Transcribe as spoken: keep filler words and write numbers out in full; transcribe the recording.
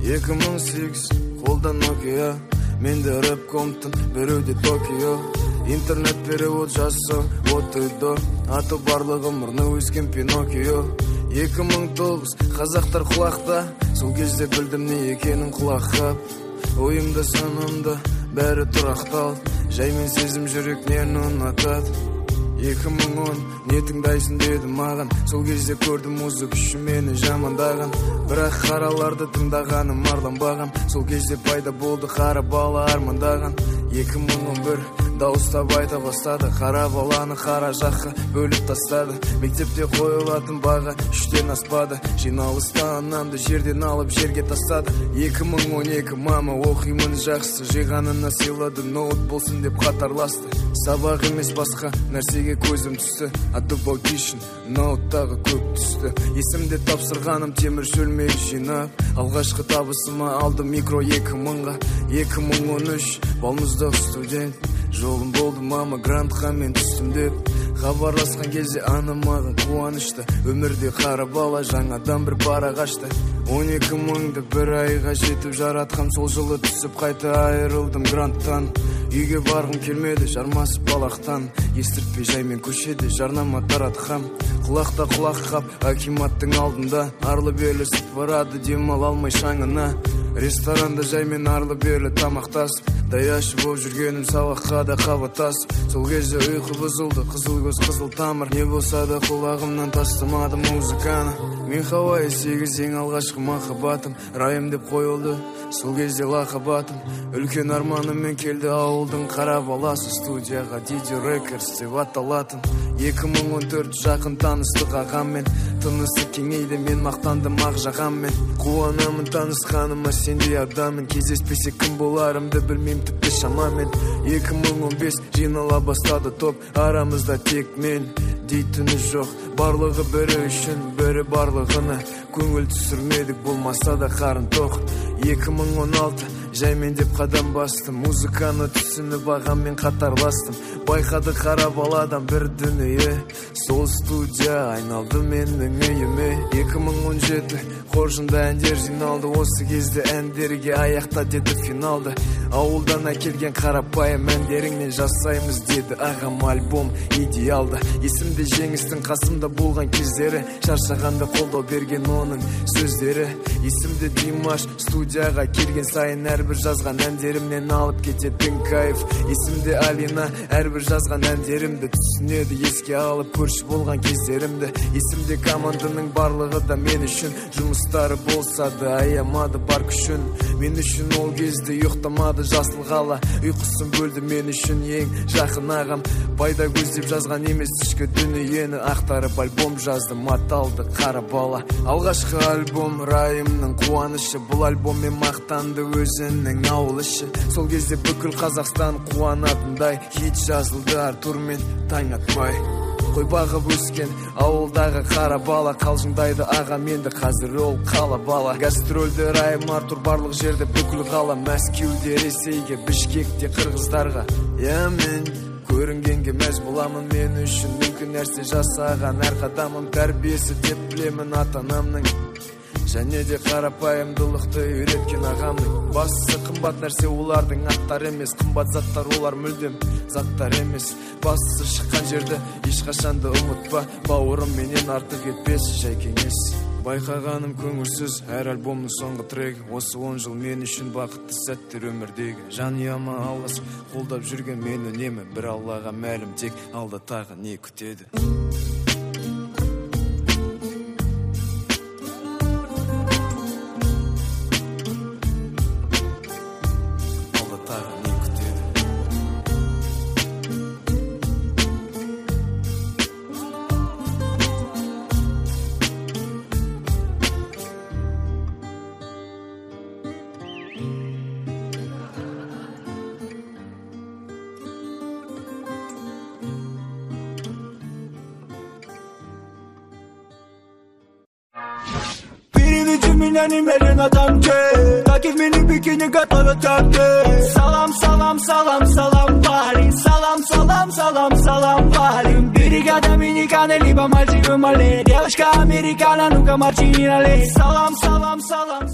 эки миң сегиз колда Nokia, менде рэп Compton, бирөөдө Tokyo. Интернет перевод жазса, вот үйдө аты барлығы мұрны өскен Пиноккио. эки миң тогуз қазақтар құлақта, сол кезде білдім не екенін құлаққа. Ойымда санамда бәрі тұрақтал, жаймен сезім жүрек нені ұнатады. эки миң он не тыңдайсың деді маған, сол кезде көрдім музык үшін мені жамандаған. Бірақ қараларды тыңдағаным арланбаған, сол кезде пайда болды қара бала армандаған. эки миң он бир дауыстап айта бастады, қара баланы қара жаққа бөліп тастады. Мектепте қойылатын баға үштен аспады, жиналыста анамды жерден алып жерге тастады. эки миң он екі мама оқимын жақсы, жиғанына сыйлады, ноут болсын деп қатарласты. Сабақ емес басқа нәрсеге көзім түсті, адубау тишін ноуттағы көп түсті. Есімде тапсырғаным темір шөлмек жинап, алғашқы табысыма алды микро эки мыңға. эки миң он үш балмұздақ студент, жолым болды мама грантқа мен түстім деп. Хабарласқан кезде анам маған қуанышты, өмірде қара бала жаңадан бір парақ ашты. он екі мыңды бір айға жетіп жаратқам, сол жылы түсіп қайта айырылдым гранттан. Үйге барғым келмеді жармасып балақтан, естіртпей жаймен көшеді жарнама таратқам. Құлақта құлақ қап акиматтың алдында, арлы берлі сып барады демал алмай шаңына. Ресторанда жаймен арлы берлі тамақтасып, даяшы боп жүргенім сабаққа да қабаттасып. Сол кезде ұйқы бұзылды, қызыл көз қызыл тамыр, не болса да құлағымнан тастамадым музыканы. Мен Хавайи сегіз ең алғашқы махаббатым, райым деп қойылды сол кезде лақабатым. Үлкен арманыммен келді ауылдың қара баласы, студияға Диди Рекордс деп аталатын. эки миң он төрт жақын таныстық ағаммен, тынысы кеңейді мен мақтандым ақ жағаммен. Қуанамын танысқаныма сендей адаммен, кездеспесек кім боларымды білмейм тіпті шамамен. эки миң он бес жинала бастады топ, арамызда тек мен дейтіні жоқ. Барлығы бірі үшін, бірі барлығына, көңіл түсірмедік болмаса да қарын тоқ. эки миң он алты жаймен деп қадам бастым, музыканы түсініп ағаммен қатарластым. Байқады қара баладан бір дүние, сол студия айналды менің үйіме. эки миң он жеті қоржында әндер жиналды, осы кезде әндерге аяқта деді финалды. Ауылдан әкелген қарапайым әндеріңнен жасаймыз деді ағам, альбом идеалды. Есімде жеңістің қасымда болған кездері, шаршағанда қолдау берген оның сөздері. Есімде Димаш студияға келген сайын әрбір жазған әндерімнен алып кететін кайф. Есімде Алина әрбір жазған әндерімді түсінеді, еске алып көрші болған кездерімді. Есімде команданың барлығы да мен үшін, жұмыстары болса да аямады бар күшін. Мен үшін ол кезде ұйықтамады жасыл қала, ұйқысын бөлді мен үшін ең жақын ағам. Пайда көздеп жазған емес ішкі дүниені, ақтарып альбом жаздым, аталды қара бала. Алғашқы альбом райымның қуанышы, бұл альбоммен мақтанды өзінің ауыл іші. Сол кезде бүкіл Қазақстан қуанатындай хит жазылды Артур мен таң атпай. Қой бағып өскен ауылдағы қара бала, қалжыңдайды аға менді, қазір ол қала бала. Гастрольді райым Артур барлық жерде бүкіл қала, Мәскеуде, Ресейге, Бішкекте, Қырғыздарға. Я мен көрінгенге мәз боламын, мен үшін мүмкін нәрсе жасаған әр қадамым тәрбиесі деп білемін ата-анамның. Және де қарапайымдылықты үйреткен ағамның. Бастысы қымбат нәрсе олардың аттар емес, қымбат заттар олар мүлдем заттар емес. Бастысы шыққан жерді ешқашанды ұмытпа, бауырым менен артық етпес жай кеңес. Байқағаным көңілсіз әр альбомның соңғы трегі, осы он жыл мен үшін бақытты сәттер өмірдегі. Жанұяма алғыс қолдап жүрген мен үнемі, бір Аллаға мәлім, тек алда тағы не күтеді. Немерен адам че, так и в мини-бикини готовят коктейль. Салам, салам, салам, салам, парень. Салам, салам, салам, салам, парень. Берега Доминиканы, либо Мальдивы, Мали. Девушка американо, ну-ка марчини налей. Салам, салам, салам.